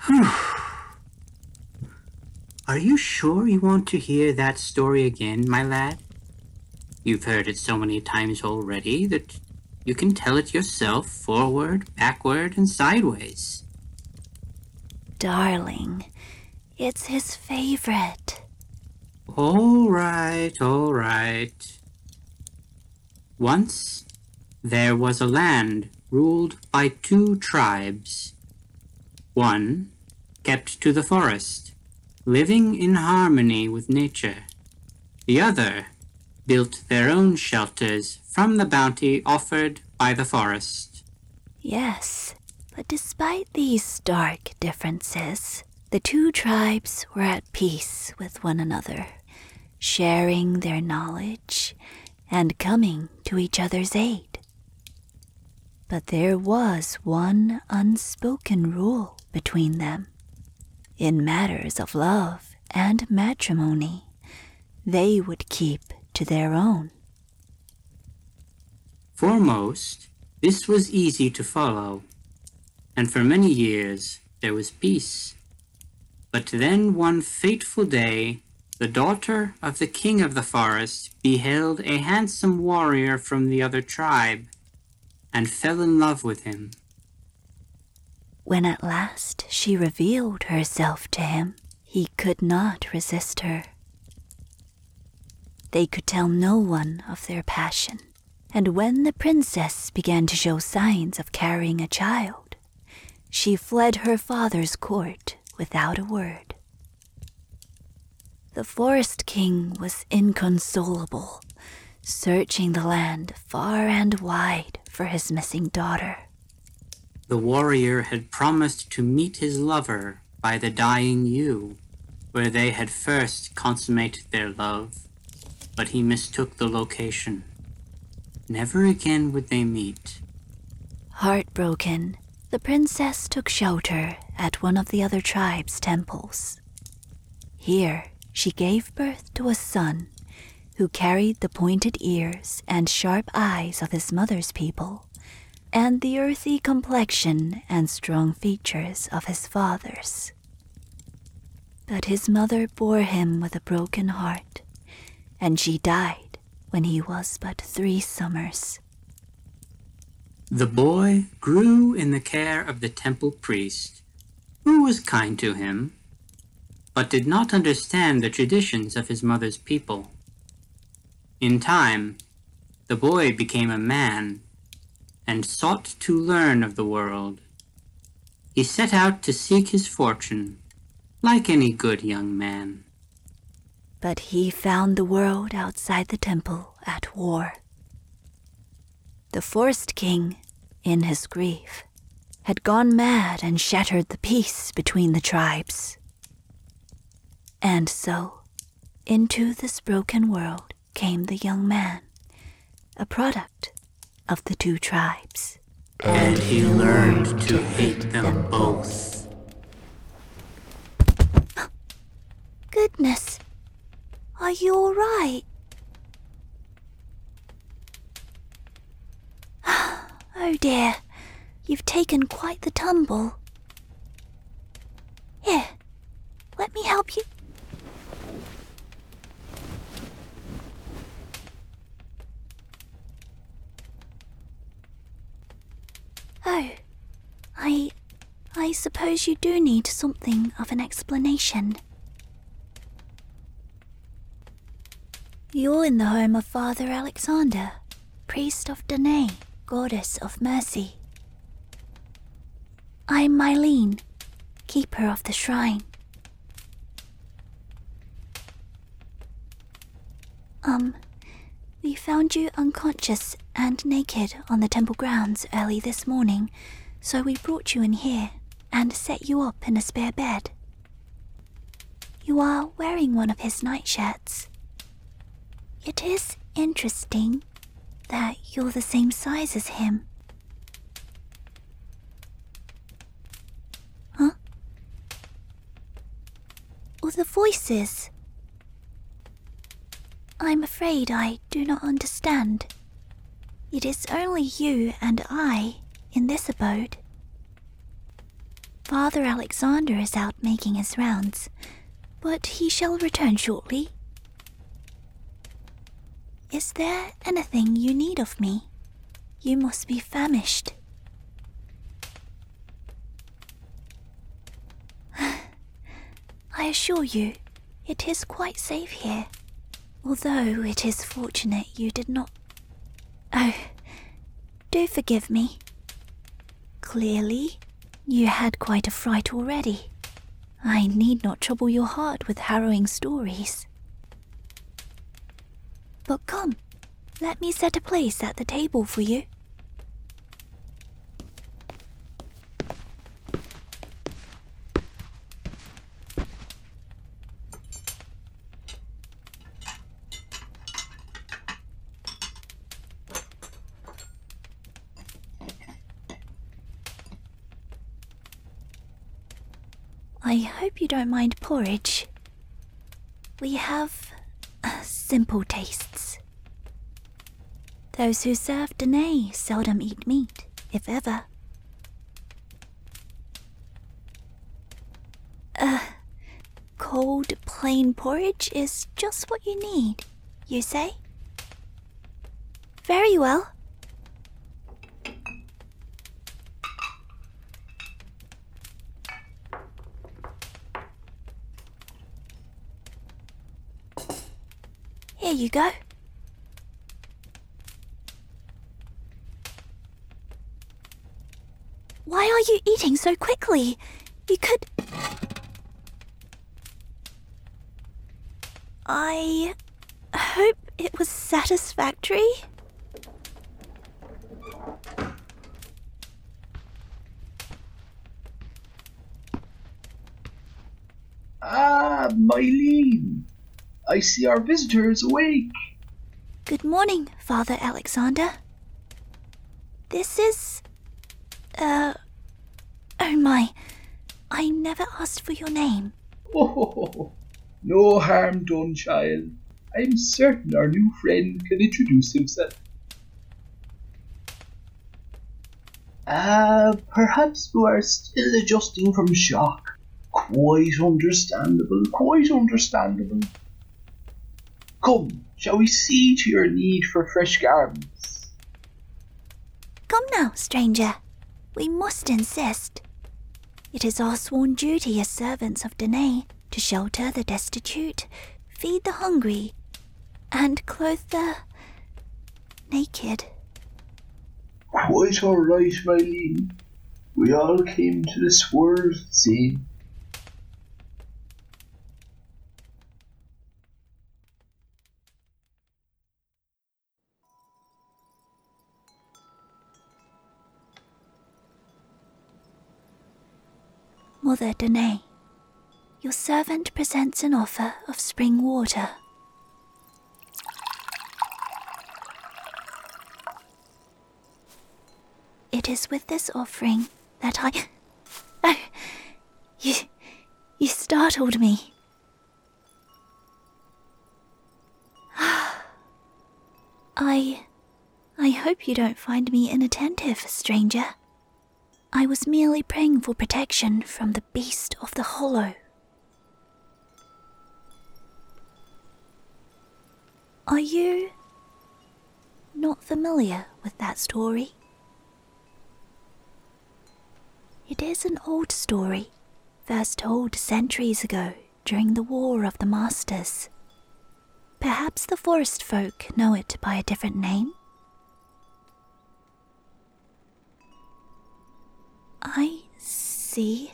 Are you sure you want to hear that story again, my lad? You've heard it so many times already that you can tell it yourself forward, backward, and sideways. Darling, it's his favorite. All right. Once, there was a land ruled by 2 tribes. One kept to the forest, living in harmony with nature. The other built their own shelters from the bounty offered by the forest. Yes, but despite these stark differences, the 2 tribes were at peace with one another, sharing their knowledge and coming to each other's aid. But there was one unspoken rule between them. In matters of love and matrimony, they would keep to their own. For most, this was easy to follow, and for many years there was peace. But then one fateful day, the daughter of the king of the forest beheld a handsome warrior from the other tribe and fell in love with him. When at last she revealed herself to him, he could not resist her. They could tell no one of their passion, and when the princess began to show signs of carrying a child, she fled her father's court without a word. The forest king was inconsolable, searching the land far and wide for his missing daughter. The warrior had promised to meet his lover by the dying yew, where they had first consummated their love, but he mistook the location. Never again would they meet. Heartbroken, the princess took shelter at one of the other tribes' temples. Here, she gave birth to a son who carried the pointed ears and sharp eyes of his mother's people, and the earthy complexion and strong features of his father's. But his mother bore him with a broken heart, and she died when he was but 3 summers. The boy grew in the care of the temple priest, who was kind to him, but did not understand the traditions of his mother's people. In time, the boy became a man and sought to learn of the world. He set out to seek his fortune, like any good young man. But he found the world outside the temple at war. The forest king, in his grief, had gone mad and shattered the peace between the tribes. And so, into this broken world came the young man, a product of the 2 tribes. And he learned to hate them both. Goodness, are you all right? Oh dear, you've taken quite the tumble. Here, let me help you. Oh, I suppose you do need something of an explanation. You're in the home of Father Alexander, priest of Danae, goddess of mercy. I'm Mylene, keeper of the shrine. We found you unconscious and naked on the temple grounds early this morning, so we brought you in here and set you up in a spare bed. You are wearing one of his nightshirts. It is interesting that you're the same size as him. Huh? Or the voices? I'm afraid I do not understand. It is only you and I in this abode. Father Alexander is out making his rounds, but he shall return shortly. Is there anything you need of me? You must be famished. I assure you, it is quite safe here, although it is fortunate you did not... Oh, do forgive me. Clearly, you had quite a fright already. I need not trouble your heart with harrowing stories. But come, let me set a place at the table for you. I hope you don't mind porridge. We have simple tastes. Those who serve Danae seldom eat meat, if ever. Cold, plain porridge is just what you need, you say? Very well. Here you go. Why are you eating so quickly? You could... I hope it was satisfactory. Ah, Mylene! I see our visitor is awake. Good morning, Father Alexander. This is... Oh my, I never asked for your name. Oh, no harm done, child. I'm certain our new friend can introduce himself. Perhaps you are still adjusting from shock. Quite understandable, quite understandable. Come, shall we see to your need for fresh garments? Come now, stranger. We must insist. It is our sworn duty as servants of Danae to shelter the destitute, feed the hungry, and clothe the naked. Quite all right, Mylene. We all came to this world the same. Mother Danae, your servant presents an offer of spring water. It is with this offering that I... Oh, you startled me. I hope you don't find me inattentive, stranger. I was merely praying for protection from the beast of the hollow. Are you not familiar with that story? It is an old story, first told centuries ago during the War of the Masters. Perhaps the forest folk know it by a different name? I see.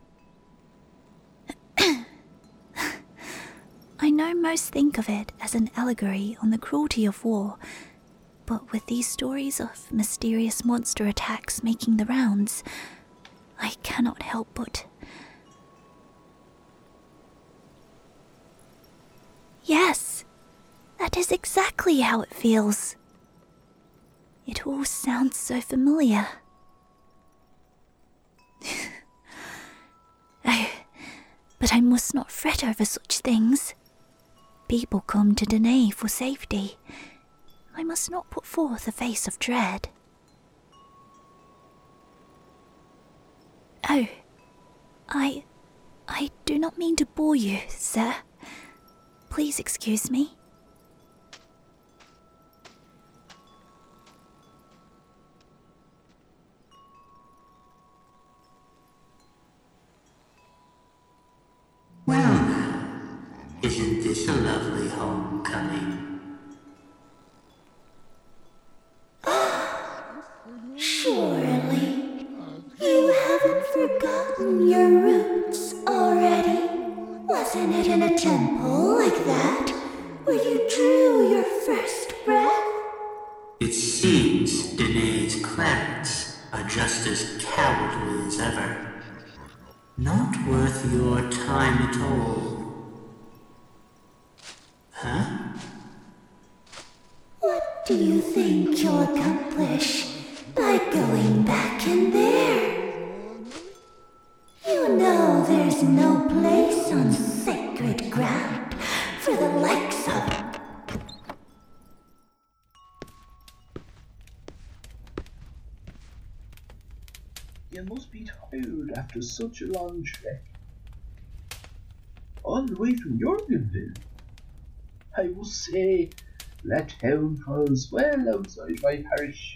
I know most think of it as an allegory on the cruelty of war, but with these stories of mysterious monster attacks making the rounds, I cannot help but... Yes, that is exactly how it feels. It all sounds so familiar. Oh, but I must not fret over such things. People come to Danae for safety. I must not put forth a face of dread. Oh, I do not mean to bore you, sir. Please excuse me. Well, isn't this a lovely homecoming? Surely, you haven't forgotten your roots already. Wasn't it in a temple like that, where you drew your first breath? It seems Danae's clerics are just as cowardly as ever. Not worth your time at all. Huh? What do you think you'll accomplish by going back in there? You know there's no place on sacred ground for the likes of... You must be tired after such a long trek. All the way from Jorgenville. I will say, that town falls well outside my parish.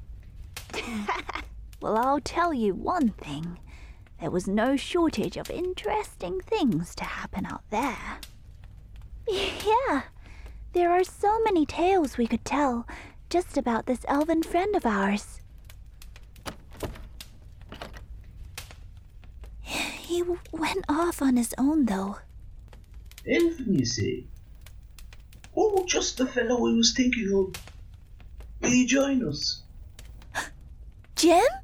Well, I'll tell you one thing. There was no shortage of interesting things to happen out there. Yeah, there are so many tales we could tell just about this elven friend of ours. He went off on his own, though. Elfin, you say? Oh, just the fellow I was thinking of. Will you join us? Jim?